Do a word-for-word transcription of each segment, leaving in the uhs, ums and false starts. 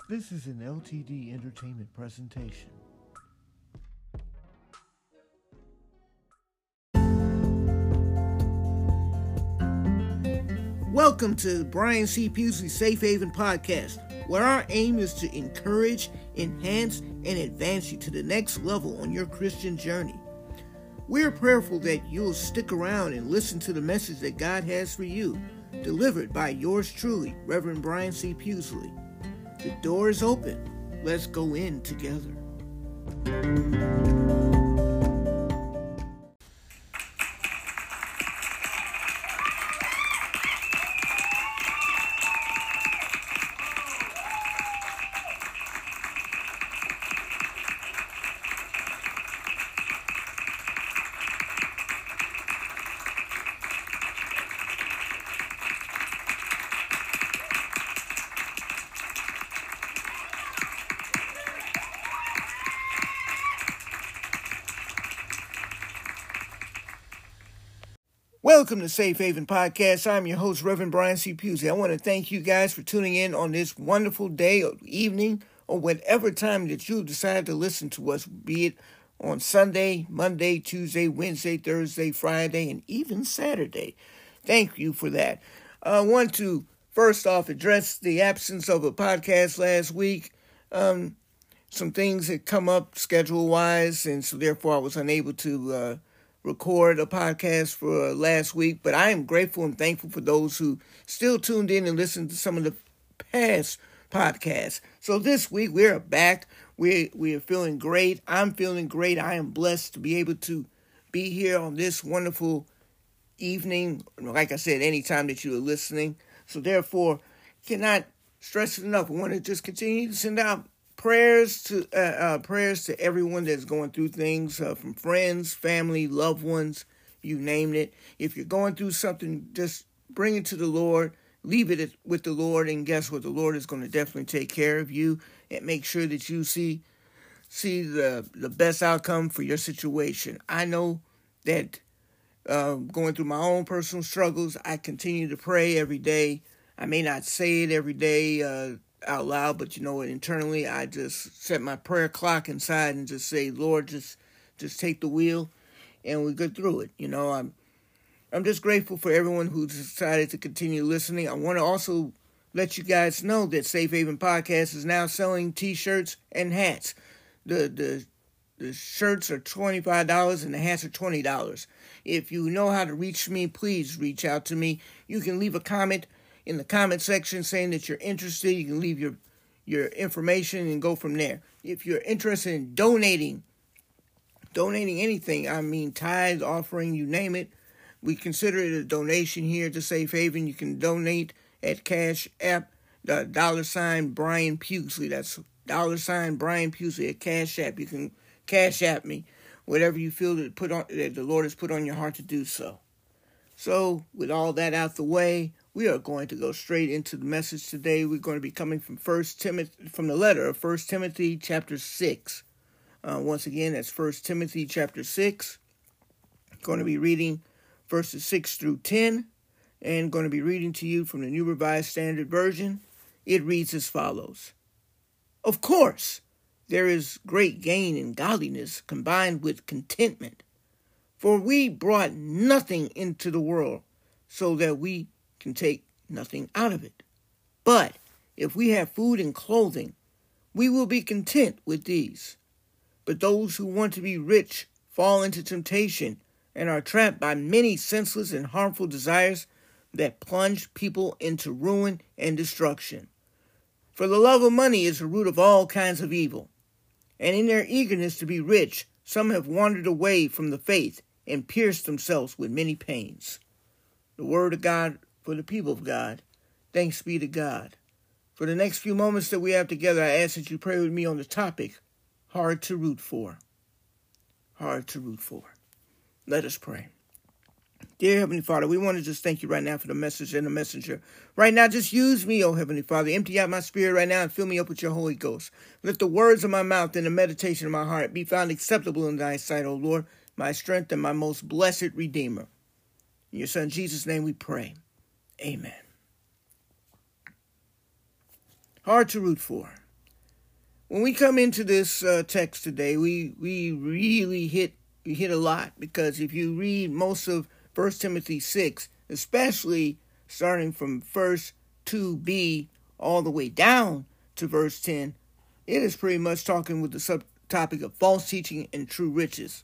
This is an L T D Entertainment presentation. Welcome to Brian C. Pusley's Safe Haven Podcast, where our aim is to encourage, enhance, and advance you to the next level on your Christian journey. We're prayerful that you'll stick around and listen to the message that God has for you, delivered by yours truly, Reverend Brian C. Pusley. The door is open. Let's go in together. Welcome to Safe Haven Podcast. I'm your host, Reverend Brian C. Pusley. I want to thank you guys for tuning in on this wonderful day or evening or whatever time that you decide to listen to us, be it on Sunday, Monday, Tuesday, Wednesday, Thursday, Friday, and even Saturday. Thank you for that. I want to first off address the absence of a podcast last week. Um, some things had come up schedule-wise, and so therefore I was unable to uh, record a podcast for last week, but I am grateful and thankful for those who still tuned in and listened to some of the past podcasts. So this week we're back. We we are feeling great. I'm feeling great. I am blessed to be able to be here on this wonderful evening. Like I said, anytime that you are listening. So therefore, cannot stress it enough. I want to just continue to send out Prayers to uh, uh, prayers to everyone that's going through things, uh, from friends, family, loved ones, you name it. If you're going through something, just bring it to the Lord, leave it with the Lord, and guess what? The Lord is going to definitely take care of you and make sure that you see see the the best outcome for your situation. I know that uh, going through my own personal struggles, I continue to pray every day. I may not say it every day, uh, out loud, but you know what, internally I just set my prayer clock inside and just say, Lord, just just take the wheel and we go through it. You know, I'm I'm just grateful for everyone who decided to continue listening. I want to also let you guys know that Safe Haven Podcast is now selling t-shirts and hats. The the the shirts are twenty-five dollars and the hats are twenty dollars. If you know how to reach me, please reach out to me. You can leave a comment in the comment section saying that you're interested. You can leave your your information and go from there. If you're interested in donating, donating anything, I mean tithe, offering, you name it, we consider it a donation here to Safe Haven. You can donate at Cash App, the dollar sign Brian Pusley. That's dollar sign Brian Pusley at Cash App. You can Cash App me, whatever you feel that put on that the Lord has put on your heart to do so. So, with all that out the way, we are going to go straight into the message today. We're going to be coming from First Timothy, from the letter of First Timothy chapter six. Uh, once again, that's First Timothy chapter six. Going to be reading verses six through ten, and going to be reading to you from the New Revised Standard Version. It reads as follows. Of course, there is great gain in godliness combined with contentment. For we brought nothing into the world, so that we can take nothing out of it. But if we have food and clothing, we will be content with these. But those who want to be rich fall into temptation and are trapped by many senseless and harmful desires that plunge people into ruin and destruction. For the love of money is the root of all kinds of evil. And in their eagerness to be rich, some have wandered away from the faith and pierced themselves with many pains. The word of God for the people of God. Thanks be to God. For the next few moments that we have together, I ask that you pray with me on the topic, hard to root for. Hard to root for. Let us pray. Dear Heavenly Father, we want to just thank you right now for the message and the messenger. Right now, just use me, oh Heavenly Father. Empty out my spirit right now and fill me up with your Holy Ghost. Let the words of my mouth and the meditation of my heart be found acceptable in thy sight, O Lord, my strength and my most blessed Redeemer. In your Son Jesus' name we pray. Amen. Hard to root for. when we come into this uh, text today, we we really hit we hit a lot, because if you read most of First Timothy six, especially starting from verse two b all the way down to verse ten, it is pretty much talking with the subtopic of false teaching and true riches.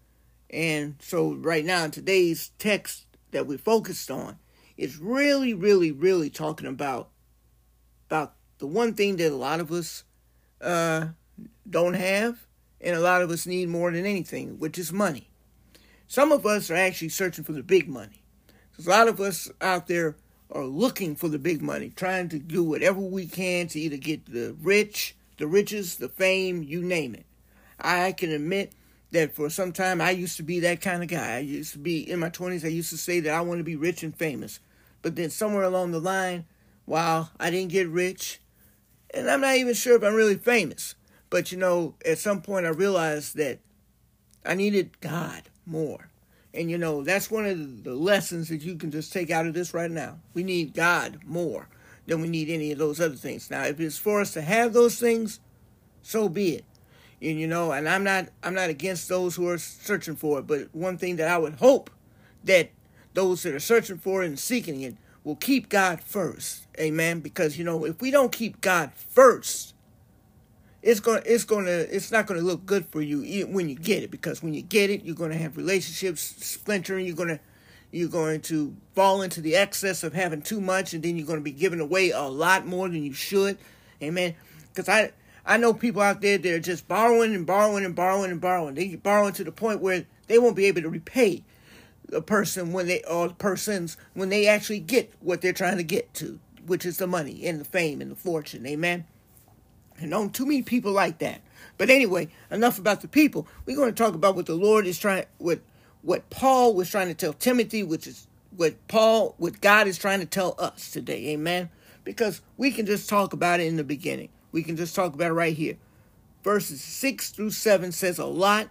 And so right now, in today's text that we're focused on, it's really, really, really talking about, about the one thing that a lot of us uh, don't have, and a lot of us need more than anything, which is money. Some of us are actually searching for the big money. There's a lot of us out there are looking for the big money, trying to do whatever we can to either get the rich, the riches, the fame, you name it. I can admit that for some time I used to be that kind of guy. I used to be, in my twenties, I used to say that I want to be rich and famous. But then somewhere along the line, while I didn't get rich, and I'm not even sure if I'm really famous, but you know, at some point I realized that I needed God more. And you know, that's one of the lessons that you can just take out of this right now. We need God more than we need any of those other things. Now, if it's for us to have those things, so be it. And you know, and I'm not I'm not against those who are searching for it, but one thing that I would hope that those that are searching for it and seeking it will keep God first. Amen. Because you know, if we don't keep God first, it's going it's going to it's not going to look good for you when you get it, because when you get it, you're going to have relationships splintering, you're going to you're going to fall into the excess of having too much, and then you're going to be giving away a lot more than you should. Amen. Because I I know people out there that are just borrowing and borrowing and borrowing and borrowing. They borrowing to the point where they won't be able to repay a person when they or persons when they actually get what they're trying to get to, which is the money and the fame and the fortune. Amen. And know too many people like that. But anyway, enough about the people. We're going to talk about what the Lord is trying, what what Paul was trying to tell Timothy, which is what Paul, what God is trying to tell us today. Amen. Because we can just talk about it in the beginning. We can just talk about it right here. Verses six through seven says a lot,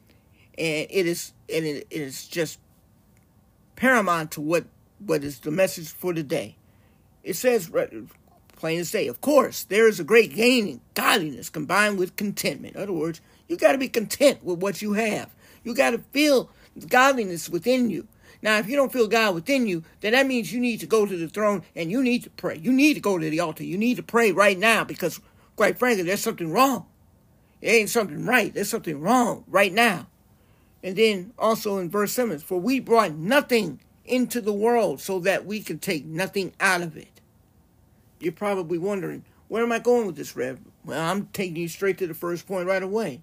and it is and it is just paramount to what, what is the message for today. It says, plain as day, of course, there is a great gain in godliness combined with contentment. In other words, you got to be content with what you have. You got to feel godliness within you. Now, if you don't feel God within you, then that means you need to go to the throne and you need to pray. You need to go to the altar. You need to pray right now, because, quite frankly, there's something wrong. It ain't something right. There's something wrong right now. And then also in verse seven, for we brought nothing into the world so that we can take nothing out of it. You're probably wondering, where am I going with this, Rev? Well, I'm taking you straight to the first point right away.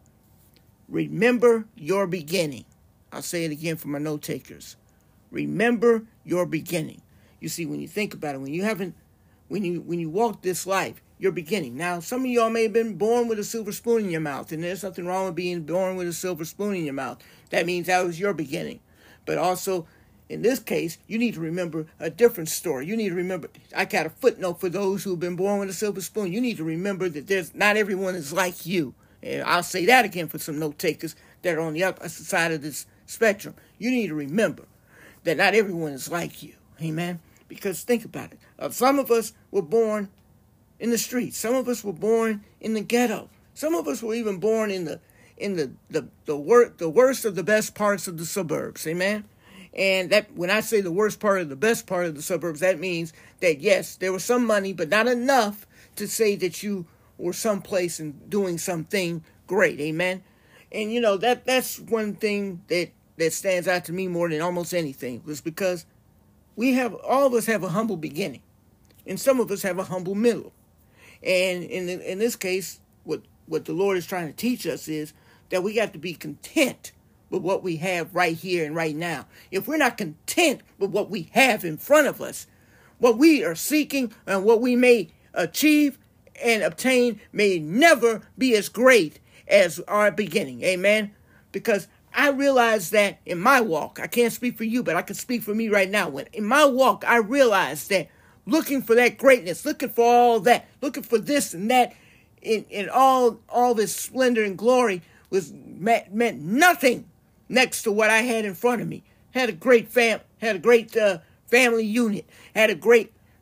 Remember your beginning. I'll say it again for my note takers. Remember your beginning. You see, when you think about it, when you haven't, when you when you walk this life, your beginning. Now, some of y'all may have been born with a silver spoon in your mouth, and there's nothing wrong with being born with a silver spoon in your mouth. That means that was your beginning. But also, in this case, you need to remember a different story. You need to remember, I got a footnote for those who have been born with a silver spoon. You need to remember that there's not everyone is like you. And I'll say that again for some note takers that are on the other side of this spectrum. You need to remember that not everyone is like you. Amen? Because think about it. Uh, some of us were born in the streets. Some of us were born in the ghetto. Some of us were even born in the in the the the, wor- the worst of the best parts of the suburbs. Amen? And that when I say the worst part of the best part of the suburbs, that means that, yes, there was some money, but not enough to say that you were someplace and doing something great. Amen? And, you know, that that's one thing that, that stands out to me more than almost anything, was because we have, all of us have a humble beginning, and some of us have a humble middle. And in in this case, what, what the Lord is trying to teach us is that we got to be content with what we have right here and right now. If we're not content with what we have in front of us, what we are seeking and what we may achieve and obtain may never be as great as our beginning. Amen? Because I realize that in my walk, I can't speak for you, but I can speak for me right now. When in my walk, I realize that looking for that greatness, looking for all that, looking for this and that, in, in all all this splendor and glory was meant, meant nothing next to what I had in front of me. Had a great fam, had a great uh, family unit, had a great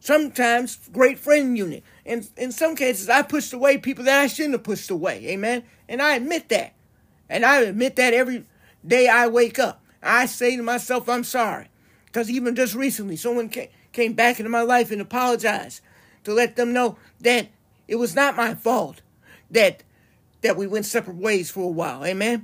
sometimes great friend unit. And in some cases, I pushed away people that I shouldn't have pushed away. Amen. And I admit that. And I admit that every day I wake up. I say to myself, I'm sorry. Because even just recently, someone came, came back into my life and apologized to let them know that it was not my fault that, that we went separate ways for a while. Amen.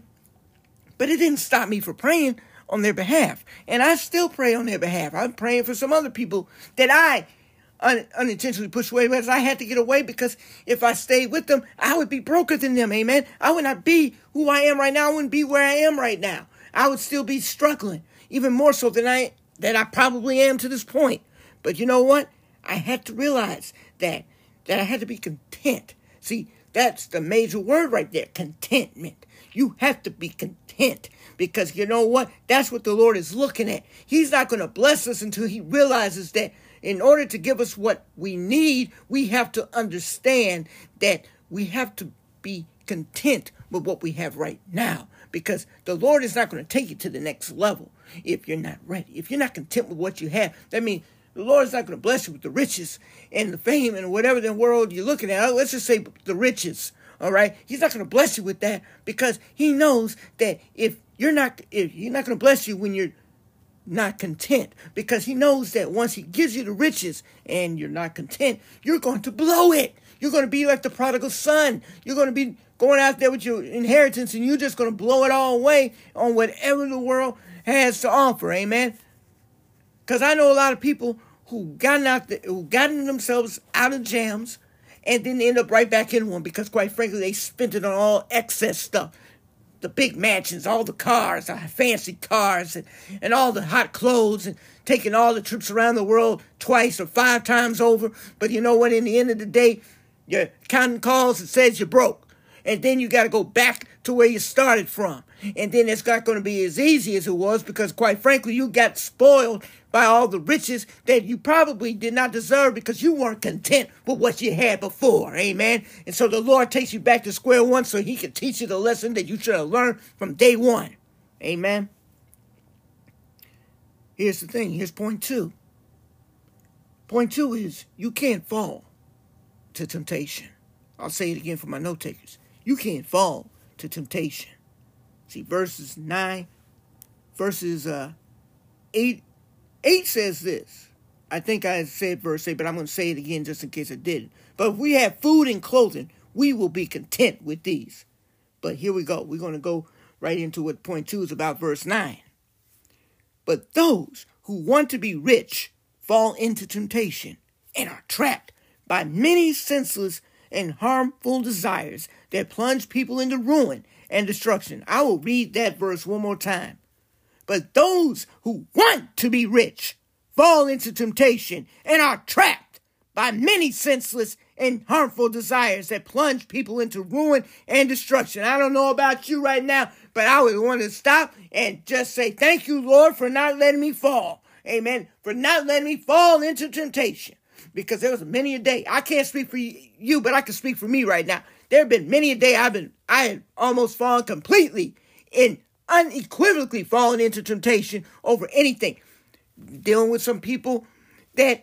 But it didn't stop me from praying on their behalf. And I still pray on their behalf. I'm praying for some other people that I un- unintentionally pushed away because I had to get away, because if I stayed with them, I would be broker than them. Amen. I would not be who I am right now. I wouldn't be where I am right now. I would still be struggling, even more so than I that I probably am to this point. But you know what? I had to realize that, that I had to be content. See, that's the major word right there, contentment. You have to be content, because you know what? That's what the Lord is looking at. He's not going to bless us until he realizes that in order to give us what we need, we have to understand that we have to be content with what we have right now, because the Lord is not going to take you to the next level if you're not ready. If you're not content with what you have, that means the Lord is not going to bless you with the riches and the fame and whatever the world you're looking at. Let's just say the riches. All right. He's not going to bless you with that, because he knows that if you're not, if you're not going to bless you when you're not content, because he knows that once he gives you the riches and you're not content, you're going to blow it. You're going to be like the prodigal son. You're going to be going out there with your inheritance, and you're just going to blow it all away on whatever the world has to offer. Amen. Because I know a lot of people who gotten out there, who gotten themselves out of jams, and then end up right back in one, because quite frankly, they spent it on all excess stuff. The big mansions, all the cars, the fancy cars, and, and all the hot clothes, and taking all the trips around the world twice or five times over. But you know what? In the end of the day, your accountant calls and says you're broke. And then you got to go back to where you started from. And then it's not going to be as easy as it was, because quite frankly, you got spoiled by all the riches that you probably did not deserve, because you weren't content with what you had before. Amen. And so the Lord takes you back to square one so he can teach you the lesson that you should have learned from day one. Amen. Here's the thing. Here's point two. Point two is you can't fall to temptation. I'll say it again for my note takers. You can't fall to temptation. See, verses nine, verses uh, eight, eight says this. I think I said verse eight, but I'm going to say it again just in case I didn't. But if we have food and clothing, we will be content with these. But here we go. We're going to go right into what point two is about, verse nine. But those who want to be rich fall into temptation and are trapped by many senseless and harmful desires that plunge people into ruin and destruction. I will read that verse one more time. But those who want to be rich fall into temptation and are trapped by many senseless and harmful desires that plunge people into ruin and destruction. I don't know about you right now, but I would want to stop and just say, thank you, Lord, for not letting me fall. Amen. For not letting me fall into temptation. Because there was many a day. I can't speak for you, but I can speak for me right now. There have been many a day I've been, I had almost fallen completely and unequivocally fallen into temptation over anything. Dealing with some people that,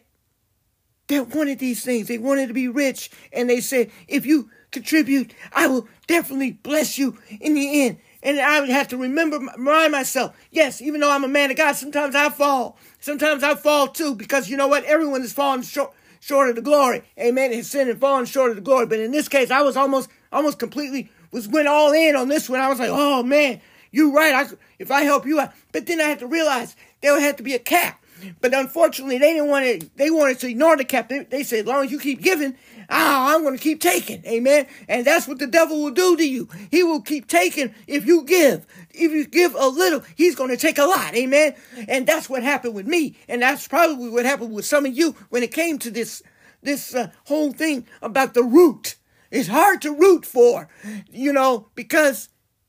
that wanted these things. They wanted to be rich. And they said, if you contribute, I will definitely bless you in the end. And I would have to remember, remind myself, yes, even though I'm a man of God, sometimes I fall. Sometimes I fall too, because you know what? Everyone is falling short, short of the glory. Amen. And sin and falling short of the glory. But in this case, I was almost, almost completely, was went all in on this one. I was like, oh man, you're right. I, if I help you out. But then I had to realize there would have to be a cap. But unfortunately, they didn't want to, they wanted to ignore the cap. They, they said, as long as you keep giving, ah, I'm going to keep taking. Amen. And that's what the devil will do to you. He will keep taking if you give. If you give a little, he's going to take a lot. Amen. And that's what happened with me. And that's probably what happened with some of you when it came to this, this uh, whole thing about the root. It's hard to root for, you know, because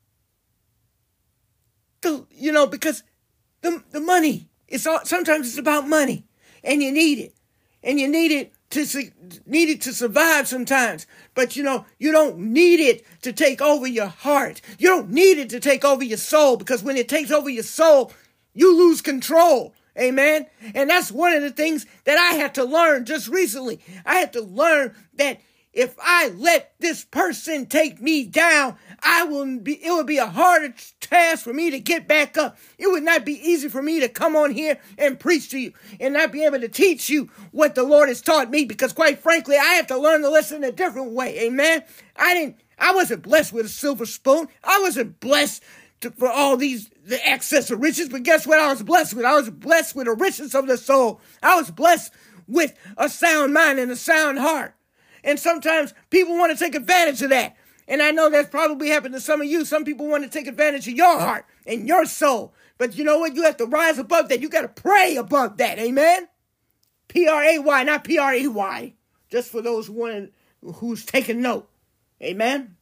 the, you know, because the, the money, it's all, sometimes it's about money and you need it and you need it to need it to survive sometimes. But, you know, you don't need it to take over your heart. You don't need it to take over your soul, because when it takes over your soul, you lose control. Amen. And that's one of the things that I had to learn just recently. I had to learn that if I let this person take me down, I will be, it would be a harder task for me to get back up. It would not be easy for me to come on here and preach to you and not be able to teach you what the Lord has taught me, because quite frankly, I have to learn the lesson a different way. Amen. I didn't, I wasn't blessed with a silver spoon. I wasn't blessed to, for all these, the excess of riches, but guess what I was blessed with? I was blessed with the riches of the soul. I was blessed with a sound mind and a sound heart. And sometimes people want to take advantage of that. And I know that's probably happened to some of you. Some people want to take advantage of your heart and your soul. But you know what? You have to rise above that. You got to pray above that. Amen? P R A Y, not P R E Y. Just for those who want, who's taking note. Amen?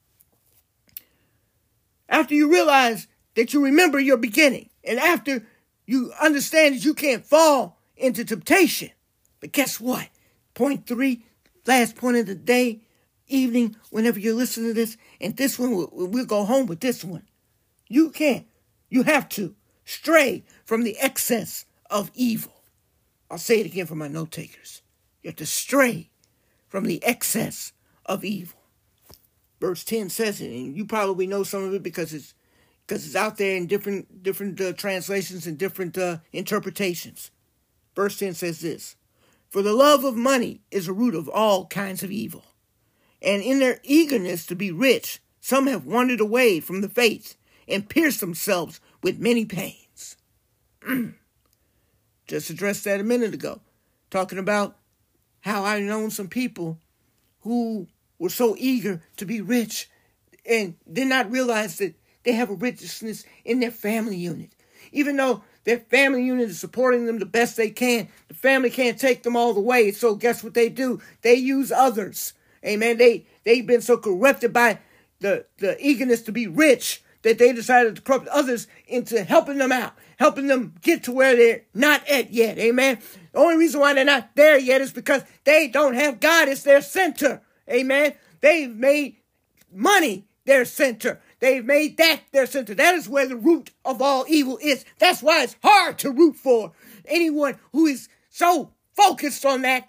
After you realize that you remember your beginning, and after you understand that you can't fall into temptation. But guess what? Point three, last point of the day, evening, whenever you listen to this, and this one, we'll, we'll go home with this one. You can't, you have to stray from the excess of evil. I'll say it again for my note takers. You have to stray from the excess of evil. Verse ten says it, and you probably know some of it because it's because it's out there in different different uh, translations and different uh, interpretations. Verse ten says this: "For the love of money is a root of all kinds of evil. And in their eagerness to be rich, some have wandered away from the faith and pierced themselves with many pains." Just addressed that a minute ago, talking about how I've known some people who were so eager to be rich and did not realize that they have a richness in their family unit. Even though their family unit is supporting them the best they can, the family can't take them all the way. So guess what they do? They use others. Amen. They, they've been so corrupted by the, the eagerness to be rich that they decided to corrupt others into helping them out, helping them get to where they're not at yet. Amen. The only reason why they're not there yet is because they don't have God as their center. Amen. They've made money their center. They've made that their center. That is where the root of all evil is. That's why it's hard to root for anyone who is so focused on that,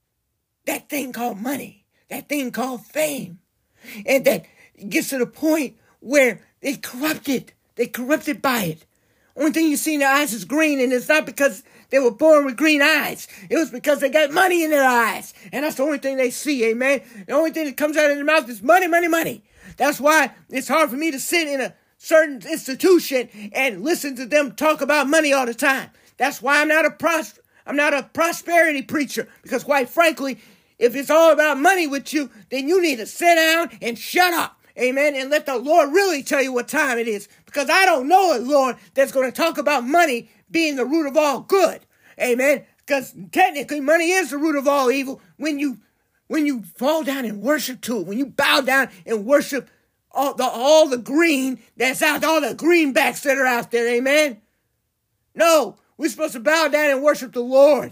that thing called money, that thing called fame. And that gets to the point where they corrupted. They corrupted by it. Only thing you see in their eyes is green, and it's not because they were born with green eyes. It was because they got money in their eyes. And that's the only thing they see, amen? The only thing that comes out of their mouth is money, money, money. That's why it's hard for me to sit in a certain institution and listen to them talk about money all the time. That's why I'm not a pros- I'm not a prosperity preacher, because quite frankly, if it's all about money with you, then you need to sit down and shut up. Amen. And let the Lord really tell you what time it is, because I don't know a Lord that's going to talk about money being the root of all good. Amen. Because technically money is the root of all evil when you When you fall down and worship to it, when you bow down and worship all the all the green that's out, all the greenbacks that are out there, amen? No, we're supposed to bow down and worship the Lord,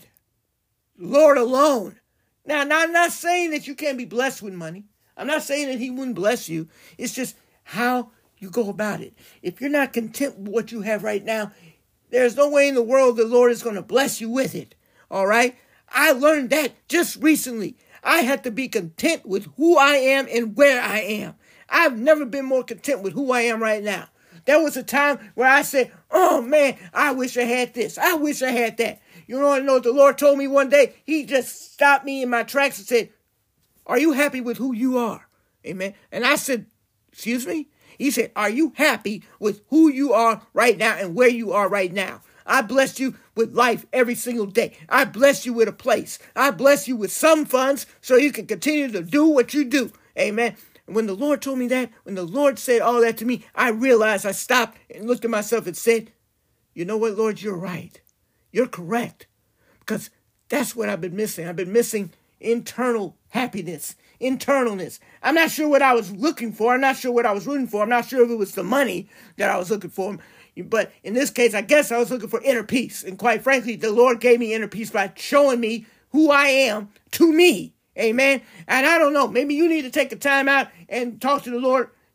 Lord alone. Now, now, I'm not saying that you can't be blessed with money. I'm not saying that he wouldn't bless you. It's just how you go about it. If you're not content with what you have right now, there's no way in the world the Lord is going to bless you with it, all right? I learned that just recently. I had to be content with who I am and where I am. I've never been more content with who I am right now. There was a time where I said, oh man, I wish I had this. I wish I had that. You know, know what the Lord told me one day? He just stopped me in my tracks and said, are you happy with who you are? Amen. And I said, excuse me? He said, are you happy with who you are right now and where you are right now? I bless you with life every single day. I bless you with a place. I bless you with some funds so you can continue to do what you do. Amen. And when the Lord told me that, when the Lord said all that to me, I realized, I stopped and looked at myself and said, you know what, Lord, you're right. You're correct. Because that's what I've been missing. I've been missing internal happiness, internalness. I'm not sure what I was looking for. I'm not sure what I was rooting for. I'm not sure if it was the money that I was looking for. But in this case, I guess I was looking for inner peace. And quite frankly, the Lord gave me inner peace by showing me who I am to me. Amen. And I don't know, maybe you need to take a time out and talk to the Lord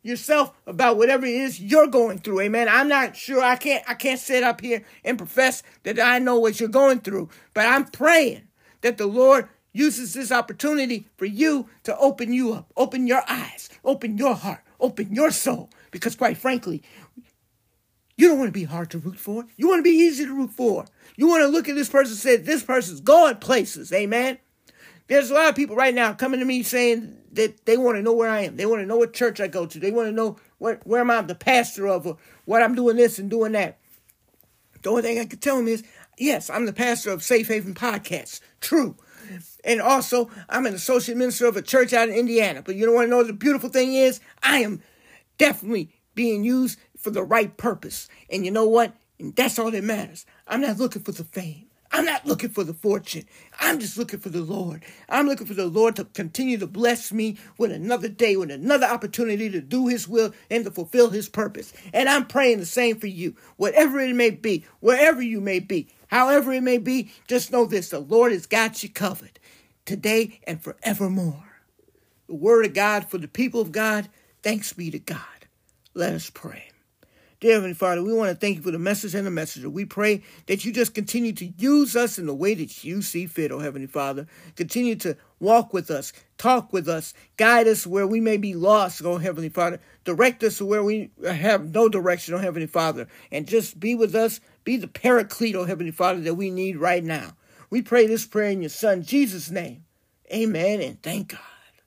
yourself about whatever it is you're going through. Amen. I'm not sure. I can't, I can't sit up here and profess that I know what you're going through, but I'm praying that the Lord uses this opportunity for you to open you up, open your eyes, open your heart, open your soul. Because quite frankly, you don't want to be hard to root for. You want to be easy to root for. You want to look at this person and say, this person's going places. Amen. There's a lot of people right now coming to me saying that they want to know where I am. They want to know what church I go to. They want to know what, where am I the pastor of, or what I'm doing this and doing that. The only thing I can tell them is, yes, I'm the pastor of Safe Haven Podcast. True. And also, I'm an associate minister of a church out in Indiana. But you don't want to know what the beautiful thing is? I am definitely being used for the right purpose. And you know what? And that's all that matters. I'm not looking for the fame. I'm not looking for the fortune. I'm just looking for the Lord. I'm looking for the Lord to continue to bless me with another day, with another opportunity to do his will and to fulfill his purpose. And I'm praying the same for you, whatever it may be, wherever you may be. However it may be, just know this, the Lord has got you covered today and forevermore. The word of God for the people of God, thanks be to God. Let us pray. Dear Heavenly Father, we want to thank you for the message and the messenger. We pray that you just continue to use us in the way that you see fit, oh Heavenly Father. Continue to walk with us, talk with us, guide us where we may be lost, oh Heavenly Father. Direct us to where we have no direction, oh Heavenly Father. And just be with us, be the paraclete, oh Heavenly Father, that we need right now. We pray this prayer in your Son, Jesus' name. Amen, and thank God.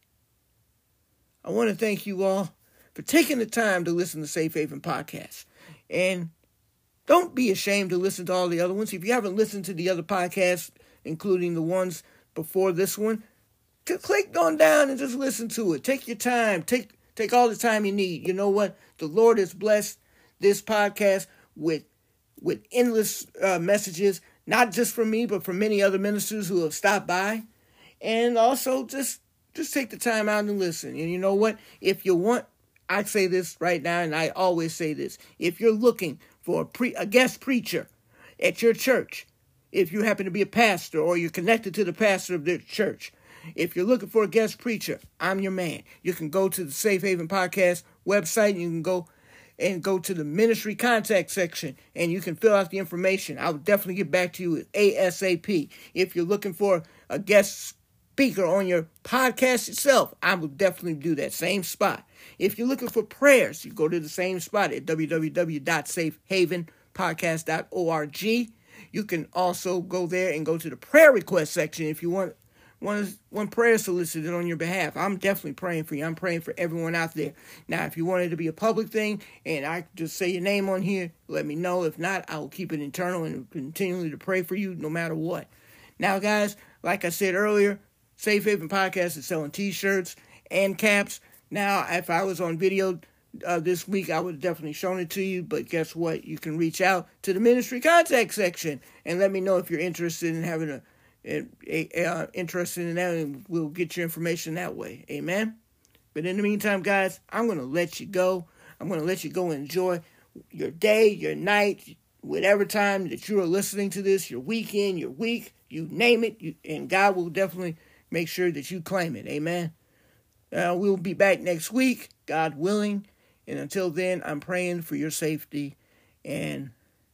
I want to thank you all for taking the time to listen to Safe Haven Podcast. And don't be ashamed to listen to all the other ones. If you haven't listened to the other podcasts, including the ones before this one, just click on down and just listen to it. Take your time. Take take all the time you need. You know what? The Lord has blessed this podcast with, with endless uh, messages, not just from me, but from many other ministers who have stopped by. And also just, just take the time out and listen. And you know what? If you want, I say this right now, and I always say this. If you're looking for a, pre- a guest preacher at your church, if you happen to be a pastor or you're connected to the pastor of their church, if you're looking for a guest preacher, I'm your man. You can go to the Safe Haven Podcast website, and you can go and go to the ministry contact section, and you can fill out the information. I'll definitely get back to you ASAP. If you're looking for a guest speaker on your podcast itself, I will definitely do that same spot. If you're looking for prayers, you go to the same spot at w w w dot safe haven podcast dot org. You can also go there and go to the prayer request section if you want one, one prayer solicited on your behalf. I'm definitely praying for you. I'm praying for everyone out there. Now, if you want it to be a public thing and I just say your name on here, let me know. If not, I will keep it internal and continually to pray for you no matter what. Now, guys, like I said earlier, Safe Haven Podcast is selling t-shirts and caps. Now, if I was on video uh, this week, I would have definitely shown it to you. But guess what? You can reach out to the ministry contact section and let me know if you're interested in having a, a, a uh, interested in that, and we'll get your information that way. Amen. But in the meantime, guys, I'm going to let you go. I'm going to let you go and enjoy your day, your night, whatever time that you are listening to this, your weekend, your week, you name it, you, and God will definitely make sure that you claim it. Amen. Uh, we'll be back next week, God willing. And until then, I'm praying for your safety and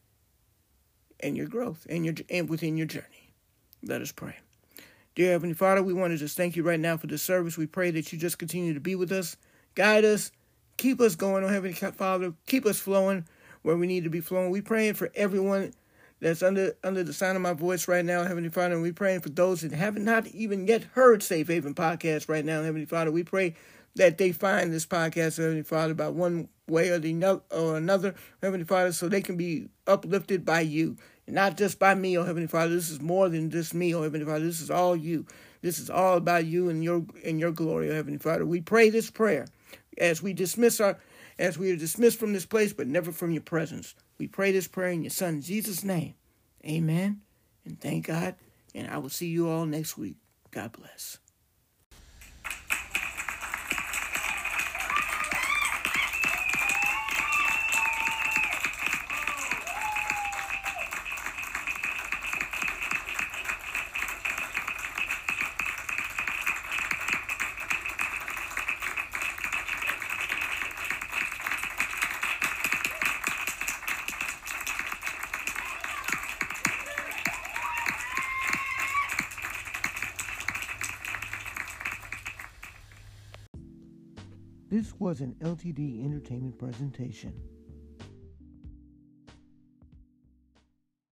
and your growth and your and within your journey. Let us pray. Dear Heavenly Father, we want to just thank you right now for this service. We pray that you just continue to be with us, guide us, keep us going, oh Heavenly Father, keep us flowing where we need to be flowing. We praying for everyone that's under under the sound of my voice right now, Heavenly Father, and we praying for those that have not even yet heard Safe Haven Podcast right now, Heavenly Father. We pray that they find this podcast, Heavenly Father, by one way or the no- or another, Heavenly Father, so they can be uplifted by you, and not just by me, oh Heavenly Father. This is more than just me, oh Heavenly Father. This is all you. This is all about you and your and your glory, oh Heavenly Father. We pray this prayer as we dismiss our as we are dismissed from this place, but never from your presence. We pray this prayer in your Son, Jesus' name. Amen. And thank God. And I will see you all next week. God bless. This was an L T D Entertainment presentation.